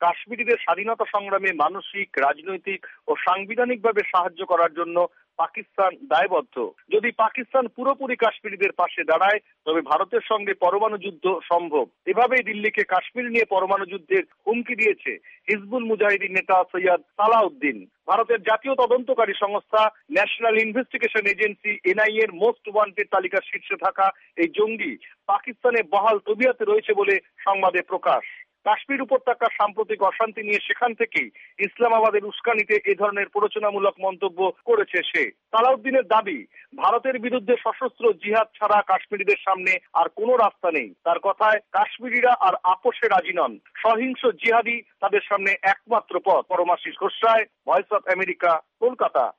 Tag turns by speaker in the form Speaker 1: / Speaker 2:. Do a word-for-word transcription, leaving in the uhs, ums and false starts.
Speaker 1: কাশ্মীরিদের স্বাধীনতা সংগ্রামে মানসিক, রাজনৈতিক ও সাংবিধানিকভাবে সাহায্য করার জন্য পাকিস্তান দায়বদ্ধ। যদি পাকিস্তান পুরোপুরি কাশ্মীরিদের পাশে দাঁড়ায় তবে ভারতের সঙ্গে পরমাণু যুদ্ধ সম্ভব। এভাবেই দিল্লিকে কাশ্মীর নিয়ে পরমাণু যুদ্ধের হুমকি দিয়েছে হিজবুল মুজাহিদিন নেতা সৈয়দ সালাউদ্দিন। ভারতের জাতীয় তদন্তকারী সংস্থা ন্যাশনাল ইনভেস্টিগেশন এজেন্সি এনআইএ এর মোস্ট ওয়ান্টেড তালিকার শীর্ষে থাকা এই জঙ্গি পাকিস্তানে বহাল তবিয়তে রয়েছে বলে সংবাদে প্রকাশ। কাশ্মীর উপত্যকার সাম্প্রতিক অশান্তি নিয়ে সেখান থেকেই ইসলামাবাদের উস্কানিতে এ ধরনের প্ররোচনামূলক মন্তব্য করেছে সে। সালাউদ্দিনের দাবি, ভারতের বিরুদ্ধে সশস্ত্র জিহাদ ছাড়া কাশ্মীরিদের সামনে আর কোনো রাস্তা নেই। তার কথায়, কাশ্মীরিরা আর আপোষে রাজি নন, সহিংস জিহাদি তাদের সামনে একমাত্র পথ। Paramashis Ghosh Ray, voice of America, Kolkata.